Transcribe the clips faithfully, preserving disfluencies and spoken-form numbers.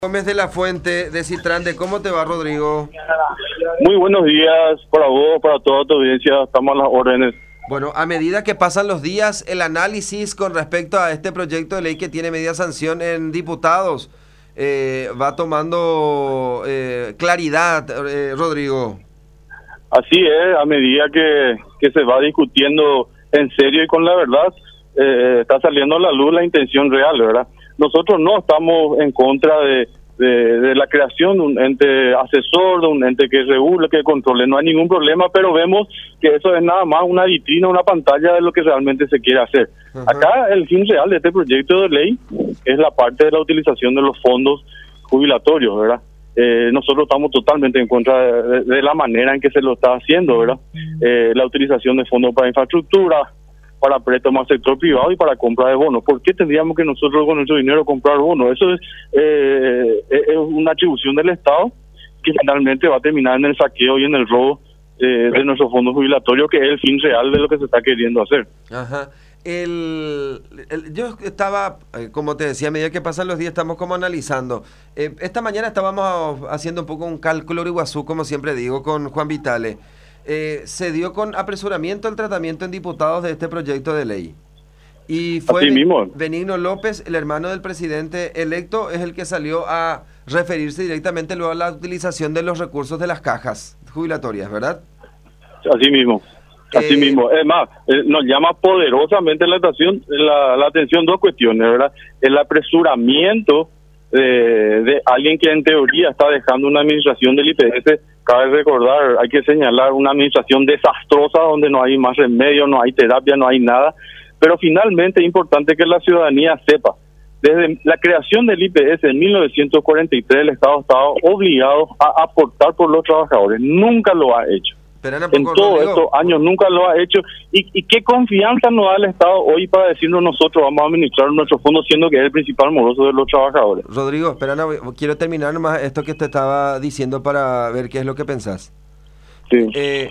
Gómez de la Fuente de Citrande, ¿cómo te va, Rodrigo? Muy buenos días para vos, para toda tu audiencia, estamos a las órdenes. Bueno, a medida que pasan los días, el análisis con respecto a este proyecto de ley que tiene media sanción en diputados eh, va tomando eh, claridad, eh, Rodrigo. Así es, a medida que, que se va discutiendo en serio y con la verdad, eh, está saliendo a la luz la intención real, ¿verdad? Nosotros no estamos en contra de, de, de la creación de un ente asesor, de un ente que regule, que controle, no hay ningún problema, pero vemos que eso es nada más una vitrina, una pantalla de lo que realmente se quiere hacer. Uh-huh. Acá el fin real de este proyecto de ley es la parte de la utilización de los fondos jubilatorios, ¿verdad? Eh, nosotros estamos totalmente en contra de, de, de la manera en que se lo está haciendo, ¿verdad? Eh, la utilización de fondos para infraestructura, para préstamos al sector privado y para compra de bonos. ¿Por qué tendríamos que nosotros con nuestro dinero comprar bonos? Eso es, eh, es una atribución del Estado que finalmente va a terminar en el saqueo y en el robo eh, de nuestros fondos jubilatorios, que es el fin real de lo que se está queriendo hacer. Ajá. El, el, yo estaba, eh, como te decía, a medida que pasan los días estamos como analizando. Eh, esta mañana estábamos haciendo un poco un cálculo Iguazú, como siempre digo, con Juan Vitale. Eh, se dio con apresuramiento el tratamiento en diputados de este proyecto de ley. Y fue Benigno López, el hermano del presidente electo, es el que salió a referirse directamente luego a la utilización de los recursos de las cajas jubilatorias, ¿verdad? Así mismo. Así eh, mismo, es más, eh, nos llama poderosamente la atención, la, la atención dos cuestiones, ¿verdad? El apresuramiento de, de alguien que en teoría está dejando una administración del I P S. Cabe recordar, hay que señalar una administración desastrosa donde no hay más remedio, no hay terapia, no hay nada, pero finalmente es importante que la ciudadanía sepa, desde la creación del I P S en mil novecientos cuarenta y tres el Estado estaba obligado a aportar por los trabajadores, nunca lo ha hecho. En todos estos años nunca lo ha hecho. ¿Y, y qué confianza nos da el Estado hoy para decirnos nosotros vamos a administrar nuestros fondos siendo que es el principal moroso de los trabajadores? Rodrigo, espera, no, quiero terminar nomás esto que te estaba diciendo para ver qué es lo que pensás. Sí. Eh,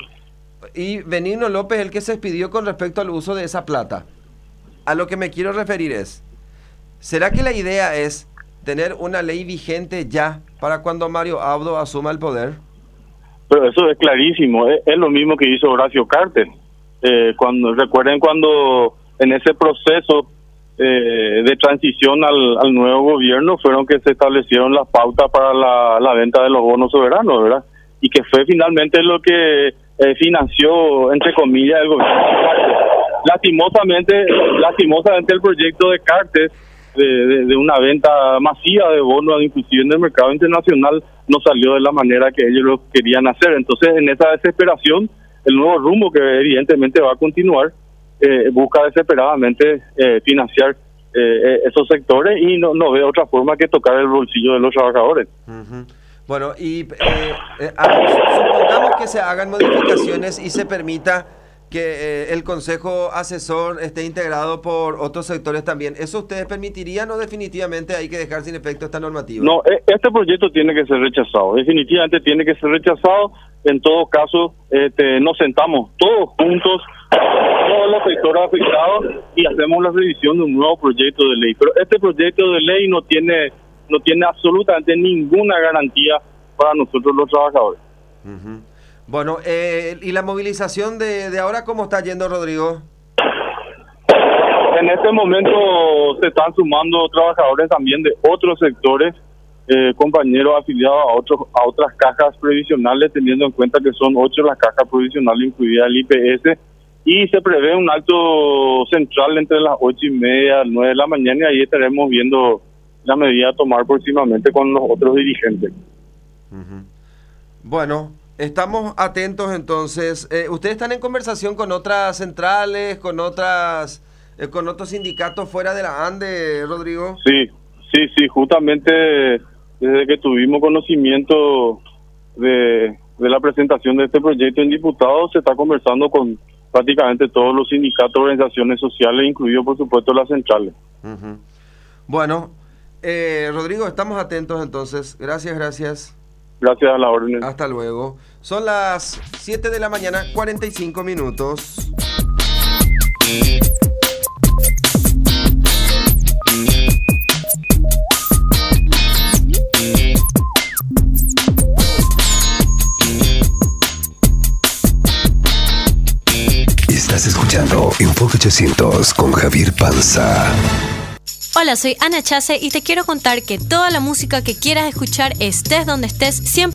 y Benigno López, el que se expidió con respecto al uso de esa plata. A lo que me quiero referir es, ¿será que la idea es tener una ley vigente ya para cuando Mario Abdo asuma el poder? Pero eso es clarísimo, es, es lo mismo que hizo Horacio Cartes. Eh, cuando recuerden cuando en ese proceso eh, de transición al, al nuevo gobierno fueron que se establecieron las pautas para la, la venta de los bonos soberanos, ¿verdad? Y que fue finalmente lo que eh, financió, entre comillas, el gobierno de Cartes. Lastimosamente, lastimosamente el proyecto de Cartes, de, de, de una venta masiva de bonos, inclusive en el mercado internacional, no salió de la manera que ellos lo querían hacer. Entonces, en esa desesperación, el nuevo rumbo que evidentemente va a continuar, eh, busca desesperadamente eh, financiar eh, esos sectores y no, no ve otra forma que tocar el bolsillo de los trabajadores. Uh-huh. Bueno, y eh, eh, supongamos que se hagan modificaciones y se permita que eh, el Consejo Asesor esté integrado por otros sectores también. ¿Eso ustedes permitirían o definitivamente hay que dejar sin efecto esta normativa? No, este proyecto tiene que ser rechazado. Definitivamente tiene que ser rechazado. En todo caso, este, nos sentamos todos juntos, todos los sectores afectados, y hacemos la revisión de un nuevo proyecto de ley. Pero este proyecto de ley no tiene, no tiene absolutamente ninguna garantía para nosotros los trabajadores. Uh-huh. Bueno, eh, ¿y la movilización de, de ahora cómo está yendo, Rodrigo? En este momento se están sumando trabajadores también de otros sectores, eh, compañeros afiliados a otros a otras cajas previsionales, teniendo en cuenta que son ocho las cajas previsionales incluidas el I P S, y se prevé un acto central entre las ocho y media, nueve de la mañana, y ahí estaremos viendo la medida a tomar próximamente con los otros dirigentes. Uh-huh. Bueno, estamos atentos entonces. Eh, ¿Ustedes están en conversación con otras centrales, con otras, eh, con otros sindicatos fuera de la ANDE, Rodrigo? Sí, sí, sí, justamente desde que tuvimos conocimiento de, de la presentación de este proyecto en diputados, se está conversando con prácticamente todos los sindicatos, organizaciones sociales, incluido por supuesto las centrales. Uh-huh. Bueno, eh, Rodrigo, estamos atentos entonces. Gracias, gracias. Gracias a la orden. Hasta luego. Son las siete de la mañana, cuarenta y cinco minutos. escuchando Enfoque ochocientos con Javier Panza. Hola, soy Ana Chase y te quiero contar que toda la música que quieras escuchar, estés donde estés, siempre